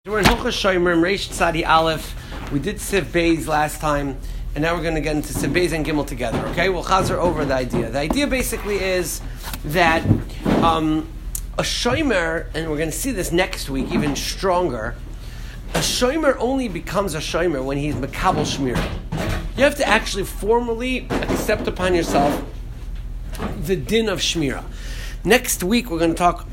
We're in Hilchos Shomer, Reish Tzadi Aleph. We did Siv Beis last time, and now we're going to get into Siv Beis and Gimel together. Okay, we'll chazer over the idea. The idea basically is that a Shomer, and we're going to see this next week even stronger. A Shomer only becomes a Shomer when he's Mekabel Shmira. You have to actually formally accept upon yourself the din of Shmira. Next week we're going to talk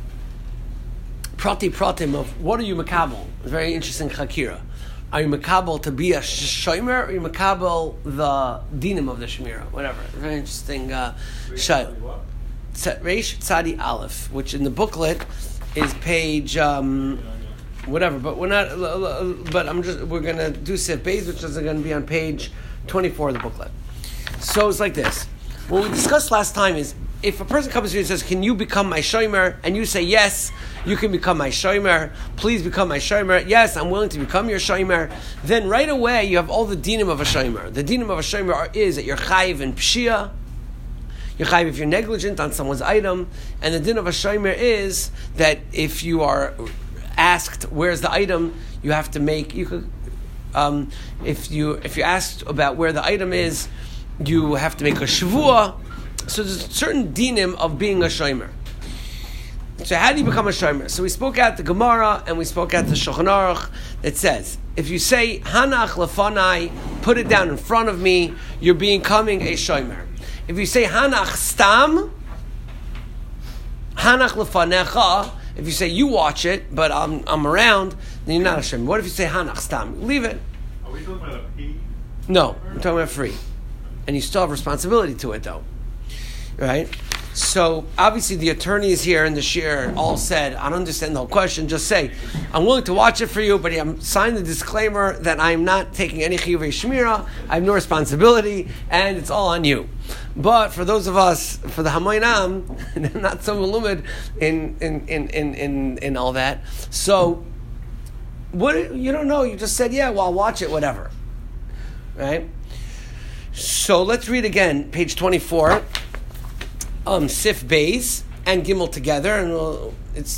pratim of what are you makabel? It's a very interesting chakira. Are you makabel to be a shomer, or are you makabel the dinim of the shmira? Whatever. Very interesting shayla. Reish Tzadi Aleph, which in the booklet is page whatever. But we're not. But we're going to do Sif Beis, which is going to be on page 24 of the booklet. So it's like this. What we discussed last time is, if a person comes to you and says, "Can you become my shomer?" and you say, "Yes, you can become my shomer. Please become my shomer." "Yes, I'm willing to become your shomer." Then right away you have all the dinim of a shomer. The dinim of a shomer is that you're chayiv in pshia. You're chayiv if you're negligent on someone's item, and the din of a shomer is that if you are asked where's the item, you have to make. You could, if you're asked about where the item is, you have to make a shavua. So there's a certain dinim of being a shomer. So how do you become a shomer? So we spoke out the Gemara and we spoke out the Shulchan Aruch that says, if you say hanach lefanai, put it down in front of me, you're becoming a shomer. If you say hanach stam, hanach lefanecha, if you say you watch it, but I'm around, then you're not a shomer. What if you say hanach stam? Leave it. Are we talking about a P? No, we're talking about free. And you still have responsibility to it though. Right? So, obviously the attorneys here in the shir all said, I don't understand the whole question, just say, I'm willing to watch it for you, but I'm signing the disclaimer that I'm not taking any chiyuvei shmira, I have no responsibility, and it's all on you. But for those of us, for the hamoinam, not so malumid in all that, so, what you don't know, you just said, yeah, well, I'll watch it, whatever. Right? So, let's read again, page 24. Sif Beis and Gimel together, and we'll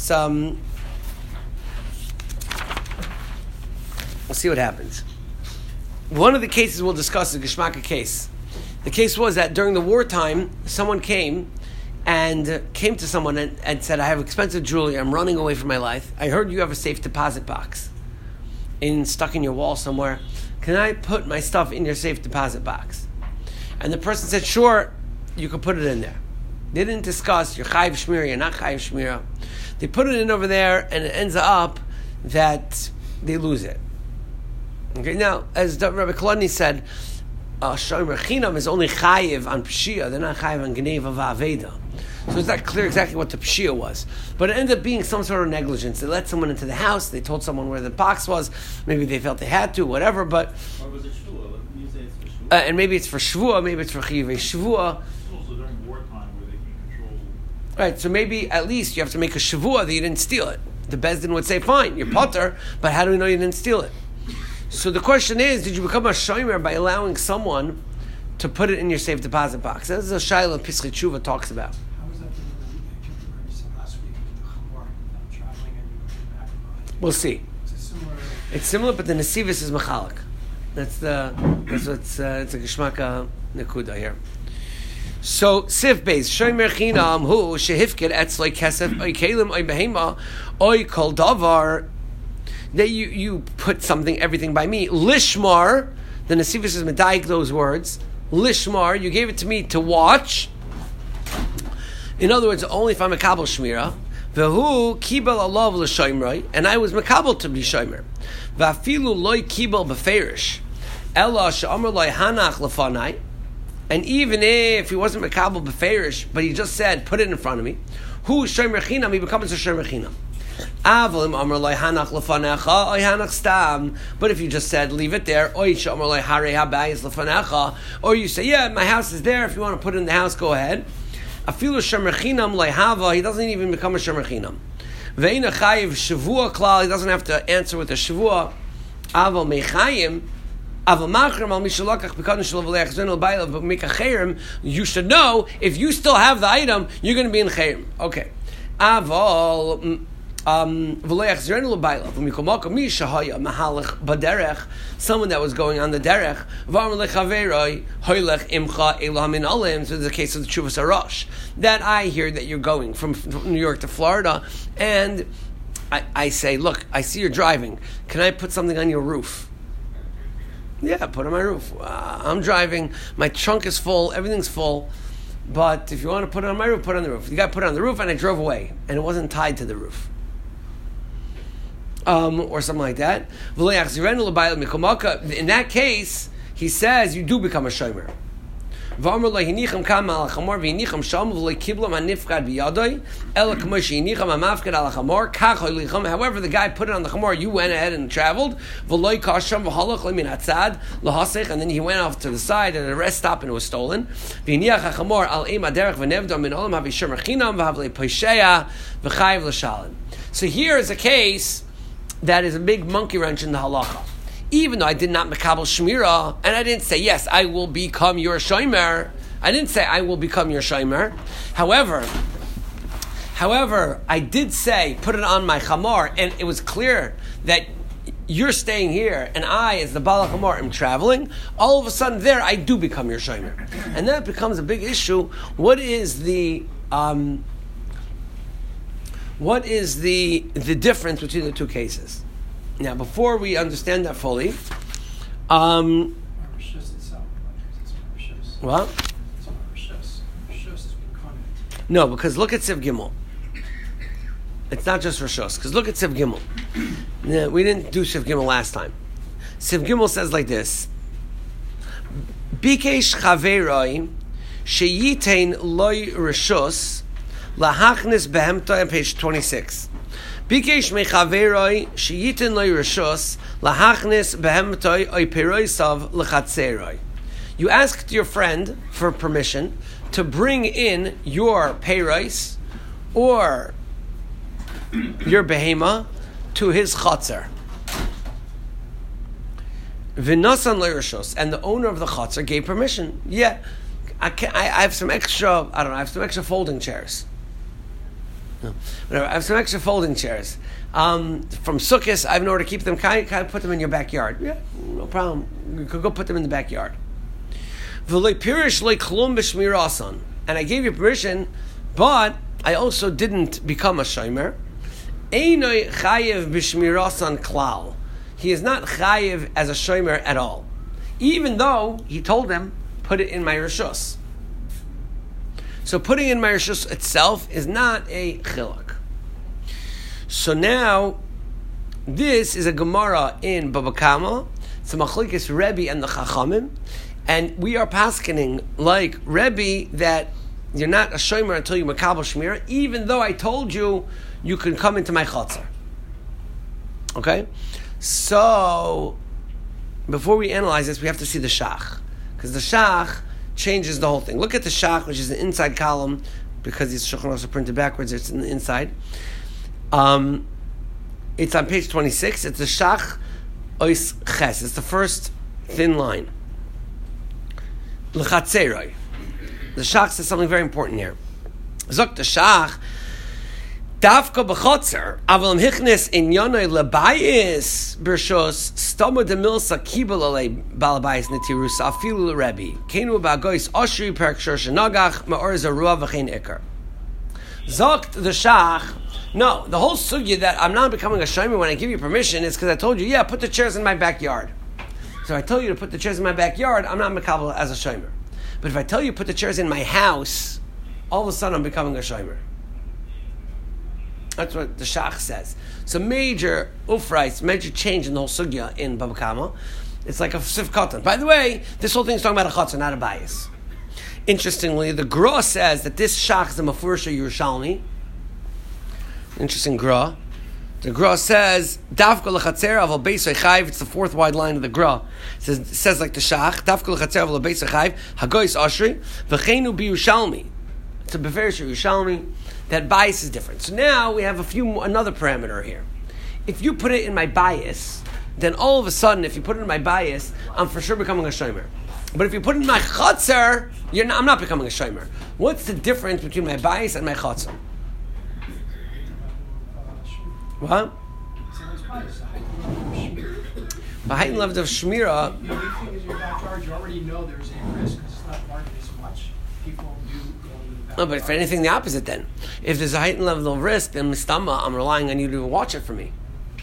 see what happens. One of the cases we'll discuss is a Geshmaka case. The case was that during the wartime, someone came to someone and said, I have expensive jewelry, I'm running away from my life. I heard you have a safe deposit box stuck in your wall somewhere. Can I put my stuff in your safe deposit box? And the person said, sure, you can put it in there. They didn't discuss you're chayiv shmira, you're not chayiv shmira. They put it in over there, and it ends up that they lose it. Okay, now as Rabbi Kolodny said, shomer chinam is only chayiv on pshia; they're not chayiv on gneva va'aveda. So it's not clear exactly what the pshia was, but it ended up being some sort of negligence. They let someone into the house. They told someone where the box was. Maybe they felt they had to, whatever. But or was it shvua? You say it's for shvua. And maybe it's for shvua. Maybe it's for chiyuvei shvua. Right, so maybe at least you have to make a shavua that you didn't steal it. The Beis Din would say, fine, you're potter, but how do we know you didn't steal it? So the question is, did you become a shomer by allowing someone to put it in your safe deposit box? This is a shayla Pischei Tshuva talks about. How was that different than you said last week with the Chamor, traveling and you came back? We'll see. It's similar, but the Nesivis is Mechalik. It's a Geshmaka Nekuda here. So Sif Beis Shomer Chinam Hu Shehifked Etzloi Kesef Oy Kalim Oy Behema Oy Kol Davar, that you put everything by me. Lishmar, the Nesivis is medayik those words. Lishmar, you gave it to me to watch. In other words, only if I'm a kabel shmira. Vehu kibel alav l'shomeroi, and I was makabel to be shomer. Vafilu loy kibel beferish ella she'amar loy hanach lefanai. And even if he wasn't Mekabel Beferish, but he just said, put it in front of me, who Shomer Chinam, he becomes a Shomer Chinam. Avalim Amar Loi Hanach Lefanecha, Oy Hanach Stam. But if you just said, leave it there, Oy Shomer Loi Harei Habayis Lefanecha, or you say, yeah, my house is there, if you want to put it in the house, go ahead. Afilu Shomer Chinam Loi Hava, he doesn't even become a Shomer Chinam. Ve'ina Chayiv Shavua Klal, he doesn't have to answer with a Shavua. Aval Mechayim, you should know if you still have the item, you're going to be in chayim. Okay. Someone that was going on the derech, so in the case of the Chuvas Arash, that I hear that you're going from New York to Florida, and I say, look, I see you're driving. Can I put something on your roof? Yeah, put on my roof. I'm driving. My trunk is full. Everything's full. But if you want to put it on my roof, put it on the roof. You got to put it on the roof, and I drove away, and it wasn't tied to the roof. Or something like that. In that case, he says you do become a shomer. However, the guy put it on the chamor, you went ahead and traveled, and then he went off to the side at a rest stop and it was stolen. So here is a case that is a big monkey wrench in the halacha. Even though I did not mekabel shmira, and I didn't say, yes, I will become your shomer. I didn't say I will become your shomer. However, I did say, put it on my chamor, and it was clear that you're staying here, and I, as the Baal HaChamor, am traveling. All of a sudden, there, I do become your shomer. And that becomes a big issue. What is the difference between the two cases? Now, before we understand that fully, what? No, because look at Siv Gimel. It's not just Rishos, because look at Siv Gimel. We didn't do Siv Gimel last time. Siv Gimel says like this: Bikesh chaveroi sheyitein loy Rishos lahachnis behemtoi on page 26. Bikesh mechaveroi sheyitin loy rishos lahachnis behemtoi oy peroisav lechatseroi. You asked your friend for permission to bring in your peiros or your behema to his chatzer. V'nasan loy rishos, and the owner of the chatzer gave permission. Yeah, I have some extra. I have some extra folding chairs. No. Whatever. I have some extra folding chairs from Sukkot. I have nowhere to keep them. Can I put them in your backyard? Yeah, no problem. You could go put them in the backyard. And I gave you permission, but I also didn't become a shomer. He is not chayiv as a shomer at all, even though he told them, put it in my rishus. So putting in my rishus itself is not a chiluk. So now, this is a Gemara in Baba Kama. It's a machlokes Rebbe and the Chachamim, and we are paskening like Rebbe that you're not a shomer until you makabel shmira, even though I told you you can come into my chatzar. Okay, so before we analyze this, we have to see the shach, because the shach changes the whole thing. Look at the shach, which is the inside column, because these shulchan aruch are printed backwards. It's in the inside. It's on page 26. It's the shach ois ches. It's the first thin line. L'chatzeroi. The shach says something very important here. Zok the shach. Davka b'chotzer, aval hichnes in yonoi lebayis b'rshos stamo de milsa kibel alei balabayis netirus afilu l'rebi kenu ba'gois oshri perk shorsh nagach ma'or zarua v'chein ikar. Zokt the shach. No, the whole sugya that I'm not becoming a shomer when I give you permission is because I told you, yeah, put the chairs in my backyard. So I tell you to put the chairs in my backyard, I'm not mekabel as a shomer. But if I tell you put the chairs in my house, all of a sudden I'm becoming a shomer. That's what the shach says. So major ufrais, major change in the whole sugya in Baba Kama. It's like a sif katan. By the way, this whole thing is talking about a chatzah, not a bias. Interestingly, the Gra says that this shach is a mafursha Yerushalmi. Interesting Gra. The Gra says, Davka l'chatzer aval beisay chayv. It's the fourth wide line of the Gra. It says like the shach, Davka l'chatzer aval beisay chayv, hagois ashri, v'cheinu b'Yerushalmi. It's a beferish Yerushalmi. That bias is different. So now we have another parameter here. If you put it in my bias, then all of a sudden, if you put it in my bias, I'm for sure becoming a shomer. But if you put it in my chatzar, I'm not becoming a shomer. What's the difference between my bias and my chatzar? What? So it's fine. It's a heightened level of shmira. The heightened level of shmira. The only thing is your backyard, you already know there's a risk because it's not guarded as much. People do go into the backyard. No, but if anything, the opposite then. If there's a heightened level of risk, then mistama, I'm relying on you to watch it for me.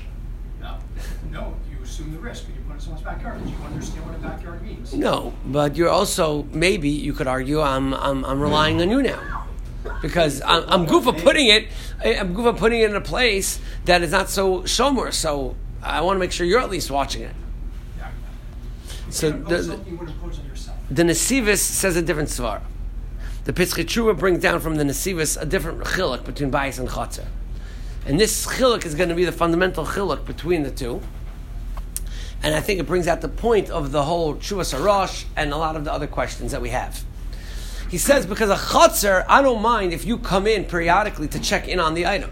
No, you assume the risk when you put it in someone's backyard. You understand what a backyard means. No, but you're also, maybe you could argue, I'm relying on you now. Because I'm goofa putting it in a place that is not so shomer, so I want to make sure you're at least watching it. Yeah. So You would impose on yourself. the Nesivis says a different svar. The Pitzchei Tshuva brings down from the Nesivis a different chiluk between bayis and chotzer. And this chiluk is going to be the fundamental chiluk between the two. And I think it brings out the point of the whole Tshuvas Harosh and a lot of the other questions that we have. He says, because a chotzer, I don't mind if you come in periodically to check in on the item.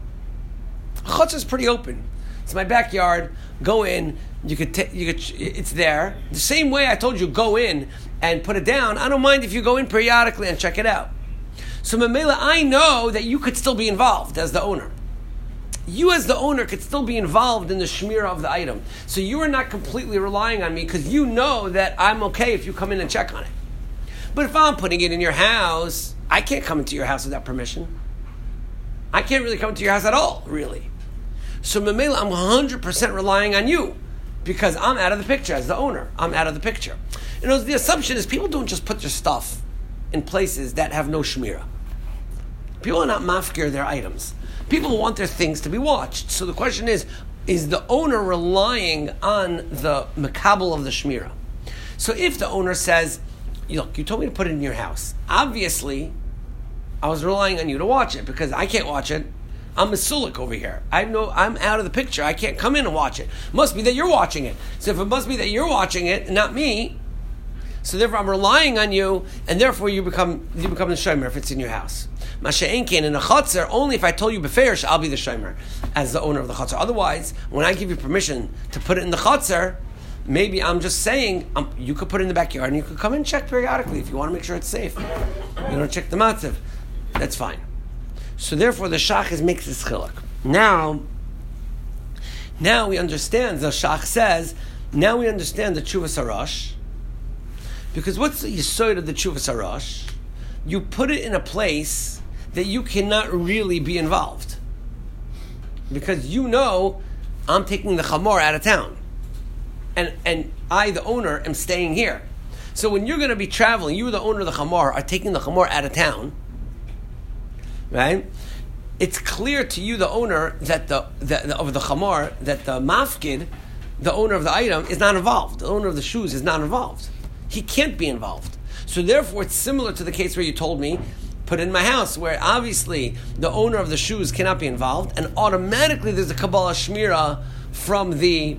A chotzer is pretty open. It's my backyard. Go in. It's there. The same way I told you, go in and put it down. I don't mind if you go in periodically and check it out. So Mamela, I know that you could still be involved as the owner. You as the owner could still be involved in the shmira of the item. So you are not completely relying on me because you know that I'm okay if you come in and check on it. But if I'm putting it in your house, I can't come into your house without permission. I can't really come into your house at all, really. So Mamela, I'm 100% relying on you because I'm out of the picture as the owner. I'm out of the picture. You know, the assumption is people don't just put their stuff in places that have no shmira. People are not mafkir their items. People want their things to be watched. So the question is the owner relying on the makabel of the shmira? So if the owner says, look, you told me to put it in your house. Obviously, I was relying on you to watch it because I can't watch it. I'm a sulik over here. I know I'm out of the picture. I can't come in and watch it. Must be that you're watching it. So if it must be that you're watching it, not me, so therefore I'm relying on you, and therefore you become the shomer if it's in your house. Masha'enkin in a chotzer, only if I told you beferish, I'll be the shomer as the owner of the chotzer. Otherwise, when I give you permission to put it in the chotzer, maybe I'm just saying, you could put it in the backyard and you could come in and check periodically if you want to make sure it's safe. You don't check the matzav. That's fine. So therefore the shach makes this chiluk. Now we understand, the shach says, now we understand the Tshuvas Harosh. Because what's the yesod of the Tshuvas Harosh? You put it in a place that you cannot really be involved. Because you know, I'm taking the chamor out of town. And I, the owner, am staying here. So when you're going to be traveling, you, the owner of the chamor, are taking the chamor out of town, right? It's clear to you, the owner, that of the chamor, that the mafkid, the owner of the item, is not involved. The owner of the shoes is not involved. He can't be involved. So therefore, it's similar to the case where you told me, put it in my house, where obviously the owner of the shoes cannot be involved, and automatically there's a Kabbalah Shmira from the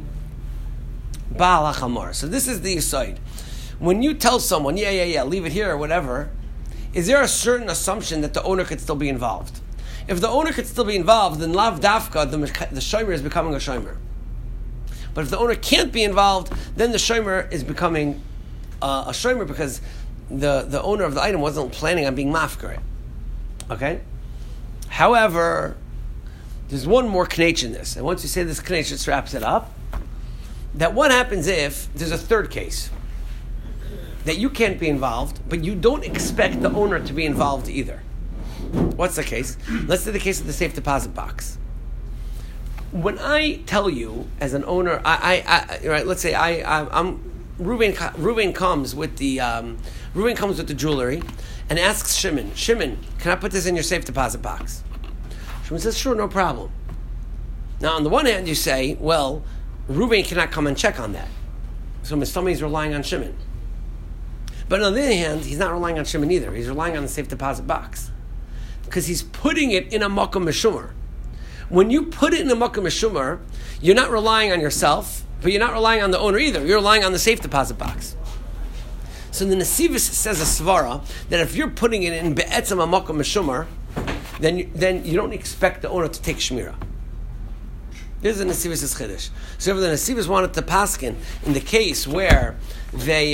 Baal HaChamor. So this is the Yesod. When you tell someone, leave it here or whatever, is there a certain assumption that the owner could still be involved? If the owner could still be involved, then Lav Dafka, the Shomer is becoming a Shomer. But if the owner can't be involved, then the Shomer is becoming a Shomer because the owner of the item wasn't planning on being mafkar. Okay? However, there's one more knetch in this. And once you say this knetch, it wraps it up. That what happens if there's a third case? That you can't be involved, but you don't expect the owner to be involved either. What's the case? Let's say the case of the safe deposit box. When I tell you as an owner, let's say I'm Reuven comes with the jewelry and asks Shimon, can I put this in your safe deposit box? Shimon says, sure, no problem. Now, on the one hand, you say, well, Reuven cannot come and check on that. So somebody's relying on Shimon. But on the other hand, he's not relying on Shimon either. He's relying on the safe deposit box. Because he's putting it in a makom meshumar. When you put it in a makom meshumar, you're not relying on yourself, but you're not relying on the owner either. You're relying on the safe deposit box. So the Nesivis says a svara that if you're putting it in be'etzem a makom meshumar, then you don't expect the owner to take shmira. This is the Nesivis' chiddush. So if the Nesivis wanted to paskin in the case where they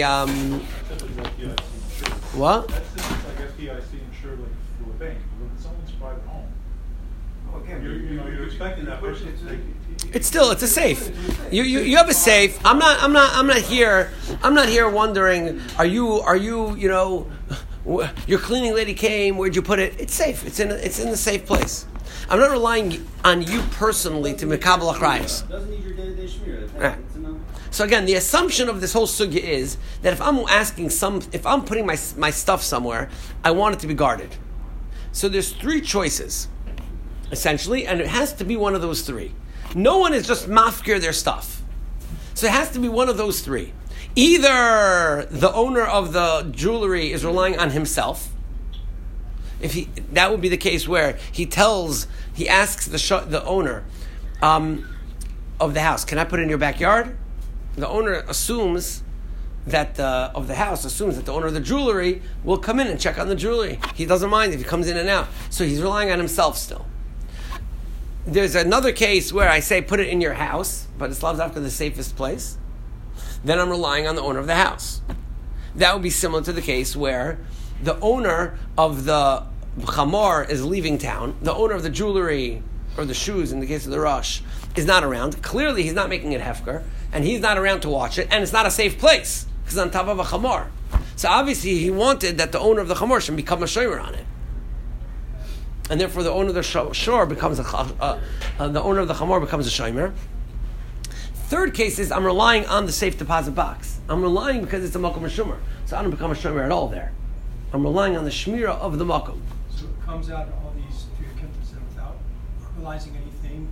what? That's like FDIC insured, like through a bank. When it's someone's private home. him. You're expecting that person to take. It's a safe. You have a safe. I'm not here wondering, are you your cleaning lady came, where'd you put it? It's safe. It's in the safe place. I'm not relying on you personally to mekabel achrayus. Doesn't need your day-to-day shmira. Right. So again, the assumption of this whole sugya is that if I'm putting my stuff somewhere, I want it to be guarded. So there's three choices, essentially, and it has to be one of those three. No one is just mafkir their stuff. So it has to be one of those three. Either the owner of the jewelry is relying on himself. That would be the case where he asks the owner of the house, can I put it in your backyard? The owner assumes that of the house assumes that the owner of the jewelry will come in and check on the jewelry. He doesn't mind if he comes in and out. So he's relying on himself still. There's another case where I say put it in your house, but it's lav dafka the safest place. Then I'm relying on the owner of the house. That would be similar to the case where the owner of the chamor is leaving town. The owner of the jewelry or the shoes, in the case of the Rosh, is not around. Clearly, he's not making it hefker, and he's not around to watch it, and it's not a safe place because it's on top of a chamor. So obviously, he wanted that the owner of the chamor should become a shomer on it. And therefore, the owner of the shor becomes the owner of the chamor becomes a shomer. Third case is I'm relying on the safe deposit box. I'm relying because it's a makom shomer, so I don't become a shomer at all there. I'm relying on the shmira of the makom. So it comes out of all these three kempers without realizing anything.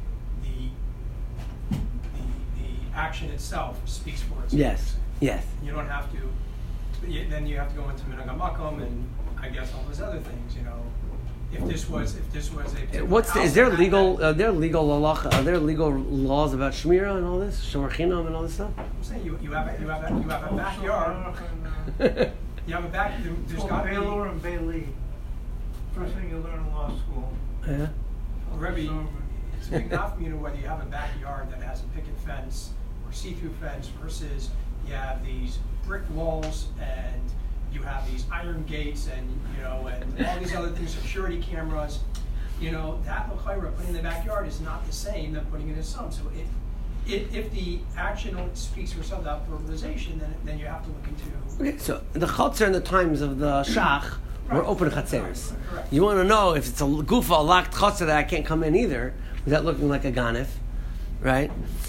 The action itself speaks for itself. Yes. You don't have to. Then you have to go into minhag makom and I guess all those other things. If this was a is there legal halacha? Are there legal laws about shmira and all this, shomer chinam and all this stuff? I'm saying you have a backyard. You have a backyard. There's got to be. Baylor and Bailey. First thing you learn in law school. Yeah. Rebbe, it's big enough, whether you have a backyard that has a picket fence or see-through fence versus you have these brick walls and you have these iron gates and and all these other things, security cameras. That l'chayra putting in the backyard is not the same than putting it in some. So if the action speaks for itself without verbalization, then you have to look into. Okay, so the chotzer in the times of the shach were open chatzeres. Correct. You want to know if it's a gufa, a locked chotzer that I can't come in either without looking like a ganif, right?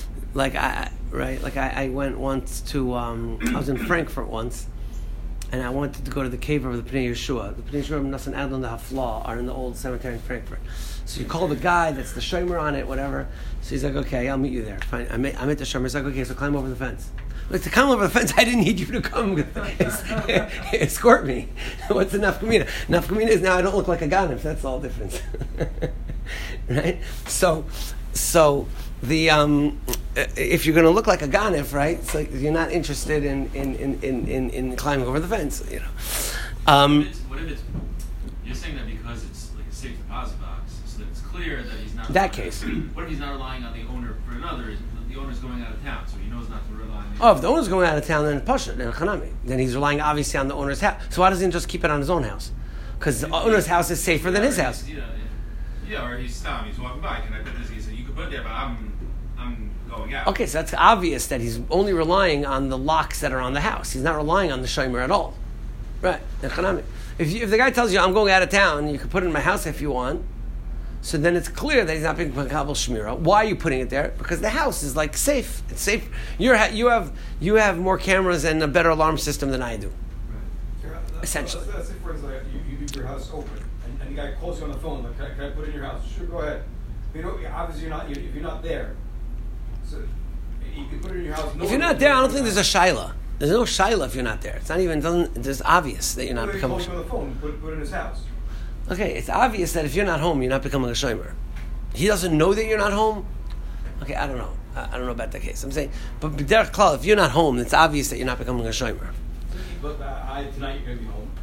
I went once to I was in Frankfurt once. And I wanted to go to the cave of the Pnei Yeshua. The Pnei Yeshua and Nassan Adlon, the Haflah, are in the old cemetery in Frankfurt. So you call the guy that's the shomer on it, whatever. So he's like, okay, I'll meet you there. Fine. I'm at the shomer. He's like, okay, so climb over the fence. Like, to climb over the fence, I didn't need you to come escort me. What's the nafkamina? Nafkamina is now I don't look like a ganif. That's all difference. Right? So the if you're going to look like a ganif, right? It's like you're not interested in climbing over the fence, What if it's you're saying that because it's like a safe deposit box, so that it's clear that he's not. That case. What if he's not relying on the owner for another? The owner's going out of town, so he knows not to rely on. If the owner's going out of town, then it's pasha, then chanami. Then he's relying obviously on the owner's house. So why doesn't he just keep it on his own house? Because the owner's house is safer than his house. Or he's walking by. Can I put this? He said you could put it there, but I'm going out. Okay, so that's obvious that he's only relying on the locks that are on the house. He's not relying on the shomer at all. Right. If the guy tells you, I'm going out of town, you can put it in my house if you want, so then it's clear that he's not being makabel shmira. Why are you putting it there? Because the house is like safe. It's safe. You have more cameras and a better alarm system than I do. Right. Essentially. Let's say, for example, you leave your house open, and the guy calls you on the phone, like, can I put it in your house? Sure, go ahead. Obviously if you're not there, so you can put it in your house. If you're not there, I don't think there's a shaila. There's no shaila if you're not there. It's not even. It's obvious that you're not becoming. He calls you on the phone. Put it in his house. Okay, it's obvious that if you're not home, you're not becoming a shomer. He doesn't know that you're not home. Okay, I don't know. I don't know about that case. I'm saying, but derech klal, if you're not home, it's obvious that you're not becoming a shomer. But tonight you're going to be home.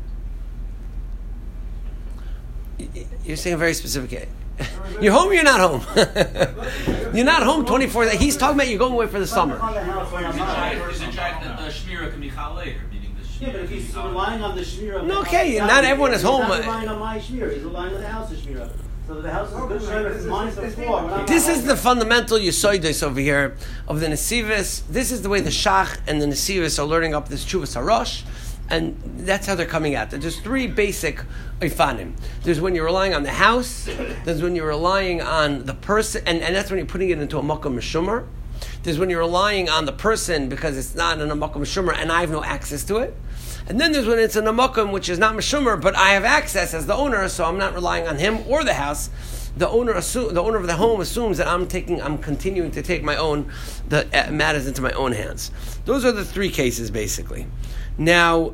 You're saying a very specific case. You're home or you're not home? You're not home 24. He's talking about you're going away for the summer. Is it that the shmira can be chal later, meaning the shmira? Yeah, but if he's relying on the shmira... No, okay, not everyone is home. He's not relying on my shmira. He's relying on the house's shmira. So the house is good shomer from minus the floor. This is the fundamental Yesoides over here of the Nesivis. This is the way the Shach and the Nesivis are learning up this Chuvas HaRosh, and that's how they're coming out. There's three basic Ifanim. There's when you're relying on the house, there's when you're relying on the person, and that's when you're putting it into a Makom Meshumer. There's when you're relying on the person because it's not in a Makom Meshumer and I have no access to it. And then there's when it's in a makom which is not meshumer, but I have access as the owner, so I'm not relying on him or the house. The owner of the home assumes that I'm continuing to take the matters into my own hands. Those are the three cases basically. Now,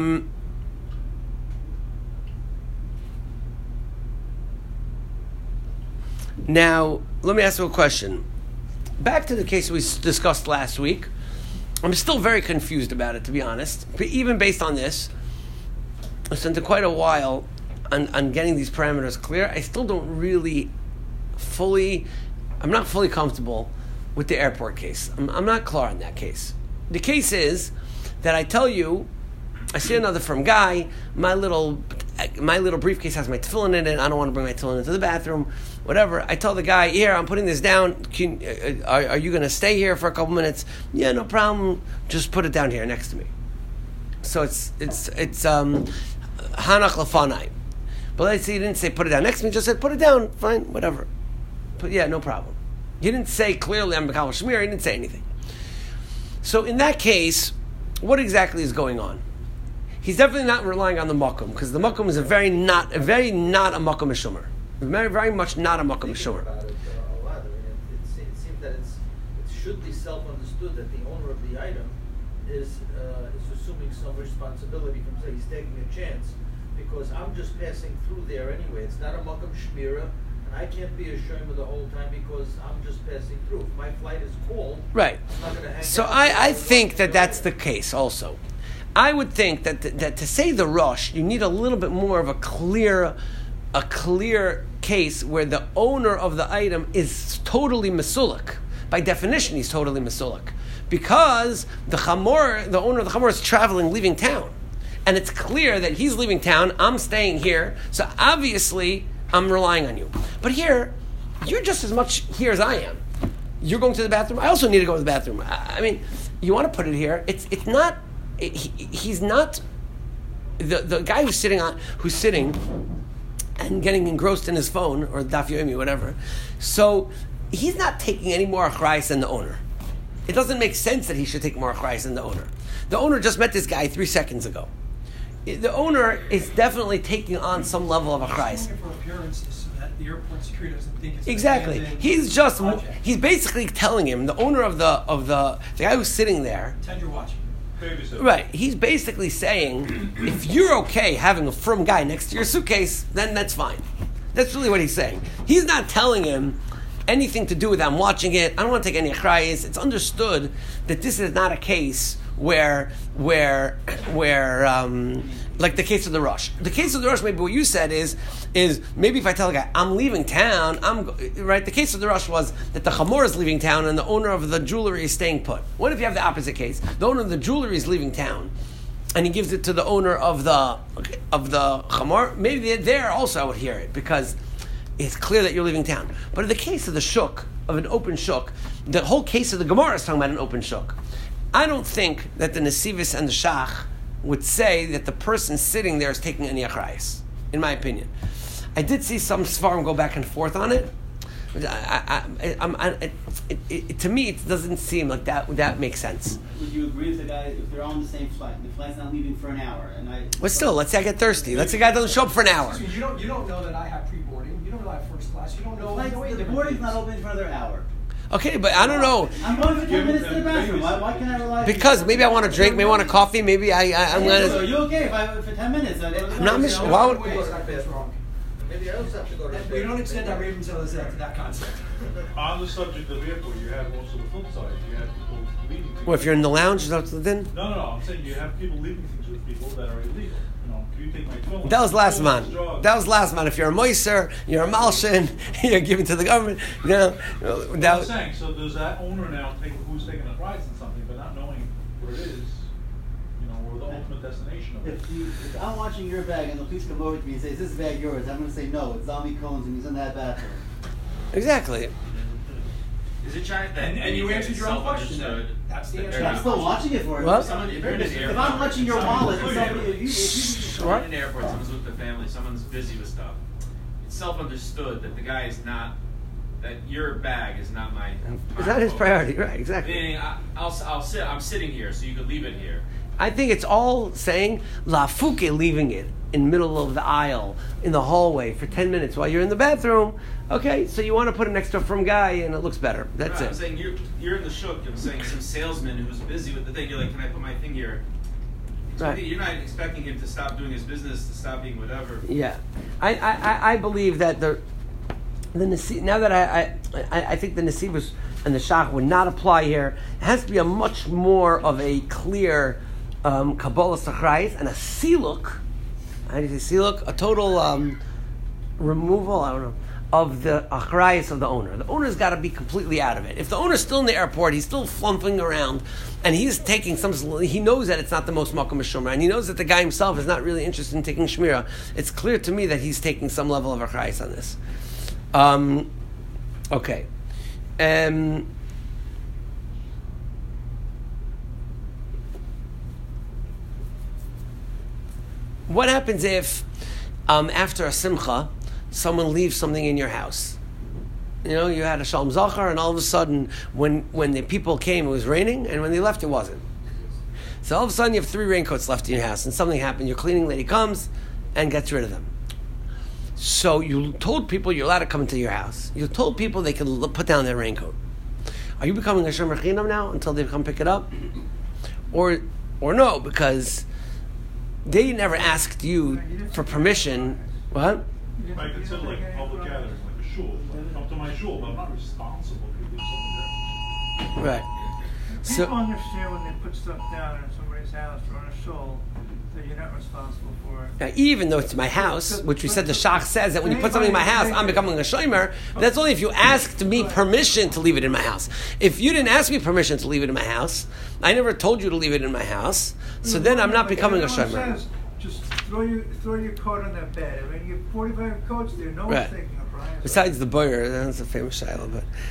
let me ask you a question. Back to the case we discussed last week. I'm still very confused about it, to be honest. But even based on this, I spent quite a while on getting these parameters clear. I still don't really I'm not fully comfortable with the airport case. I'm not clear on that case. The case is that I tell you, I see another firm guy, my little briefcase has my tefillin in it, I don't want to bring my tefillin into the bathroom, whatever. I tell the guy, here, I'm putting this down, are you going to stay here for a couple minutes? Yeah, no problem, just put it down here next to me. So it's Hanach Lafanai. But let's say he didn't say put it down next to me, just said put it down, fine, whatever. But yeah, no problem. He didn't say clearly I'm Mekabel Shmir, he didn't say anything. So in that case, what exactly is going on? He's definitely not relying on the makom, because the makom is a very not a makom meshumer. Very much not a makom meshumer. It seems that it should be self-understood that the owner of the item is assuming some responsibility from, say, he's taking a chance, because I'm just passing through there anyway. It's not a makom shmira, and I can't be a shomer the whole time because I'm just passing through. If my flight is called, right. I'm not going to hang So out. I think that's the case also. I would think that to say the rush, you need a little bit more of a clear case where the owner of the item is totally mesulak. By definition, he's totally mesulak. Because the owner of the chamor is traveling, leaving town. And it's clear that he's leaving town, I'm staying here, so obviously I'm relying on you. But here, you're just as much here as I am. You're going to the bathroom, I also need to go to the bathroom. I mean, you want to put it here, it's not... He's not the guy who's sitting and getting engrossed in his phone or Daf Yomi, whatever. So he's not taking any more achrayus than the owner. It doesn't make sense that he should take more achrayus than the owner. The owner just met this guy 3 seconds ago. The owner is definitely taking on some level of achrayus. For appearances, so that the airport security doesn't think it's Exactly. He's basically telling him, the owner of the guy who's sitting there. Pretend you're watching. Right. He's basically saying, if you're okay having a firm guy next to your suitcase, then that's fine. That's really what he's saying. He's not telling him anything to do with I'm watching it. I don't want to take any achrayus. It's understood that this is not a case where like the case of the rush. The case of the rush, maybe what you said is maybe if I tell a guy I'm leaving town, right. The case of the rush was that the chamor is leaving town and the owner of the jewelry is staying put. What if you have the opposite case? The owner of the jewelry is leaving town, and he gives it to the owner of the chamor. Maybe there also I would hear it because it's clear that you're leaving town. But in the case of the shuk, of an open shuk, the whole case of the Gemara is talking about an open shuk. I don't think that the Nesivis and the Shach would say that the person sitting there is taking any achrayus, in my opinion. I did see some Sfarim go back and forth on it. To me, it doesn't seem like that makes sense. Would you agree if they're on the same flight, the flight's not leaving for an hour, But still, let's say I get thirsty. Let's say a guy doesn't show up for an hour. You don't know that I have pre-boarding. You don't know I have first class. You don't know. The boarding's not open for another hour. Okay, but I don't know. I'm going for 10 minutes to the bathroom. Why can't I rely? Because maybe I want a drink, maybe I want a coffee, maybe I'm going So to... are you okay if for 10 minutes? I'm not missing... Why would... Maybe I also have to go to the We don't extend our Ravens to that concept. On the subject of airport, you have also the flip side. You have people leaving things. Well, if you're in the lounge, is that then? No. I'm saying you have people leaving things with people that are illegal. Can you take my phone? That was last man. If you're a moiser, you're a malshin, you're giving to the government. I'm saying, so does that owner now who's taking a price in something, but not knowing what it is? or the ultimate destination of it. If I'm watching your bag and the police come over to me and say, "Is this bag yours?" I'm going to say, "No, it's Zalmi Cohen's and he's in that bathroom." Exactly. Is it giant that And you answered your own question. self-understood That's the that answer. they're I'm not- still watching it for you. What? Someone, if you're in an airport, If I'm watching your someone- wallet, and somebody, if you someone in an airport, someone's with the family, someone's busy with stuff. It's self-understood that the guy is not, that your bag is not my. It's not his phone. priority, right? Exactly. Meaning, I'm sitting here, so you could leave it here. I think it's all saying La Fouque leaving it in the middle of the aisle, in the hallway for 10 minutes while you're in the bathroom. Okay, so you want to put it next to a frum guy and it looks better. That's Right, I'm it. saying you're in the shuk. I'm saying some salesman who's busy with the thing. You're like, can I put my thing here? Right. You're not expecting him to stop doing his business, to stop being whatever. Yeah. I believe that the Nasi, now that I think the Nesivus and the Shach would not apply here. It has to be a much more of a clear Kabbalah Sachrayis and a Siluk. How do you say Siluk? A total removal, I don't know, of the Achrayis of the owner. The owner's got to be completely out of it. If the owner's still in the airport, he's still flumping around, and he's taking he knows that it's not the most Makom Shomra, and he knows that the guy himself is not really interested in taking Shmira. It's clear to me that he's taking some level of Achrayis on this. Okay. What happens if, after a simcha, someone leaves something in your house? You know, you had a Shalom Zachar, and all of a sudden, when the people came, it was raining, and when they left, it wasn't. So all of a sudden, you have 3 raincoats left in your house, and something happened. Your cleaning lady comes and gets rid of them. So you told people you're allowed to come into your house. You told people they can put down their raincoat. Are you becoming a shomer chinam now until they come pick it up? Or no, because they never asked you for permission. What? I consider like a public gathering, like a shul. Like, come to my shul, but I'm not responsible for doing something there. Right. People So understand when they put stuff down in somebody's house or on a shul that you're not responsible for it. now, even though it's my house, which we said the Shach says that when you put something in my house, I'm becoming a shomer. But that's only if you asked me permission to leave it in my house. If you didn't ask me permission to leave it in my house, I never told you to leave it in my house. So then I'm not becoming a Everyone shomer. says, just throw your coat on that bed. I mean, you have 45 coats there. No Right. one's taking a prize. Besides the boyer, that's a famous shiloh, but.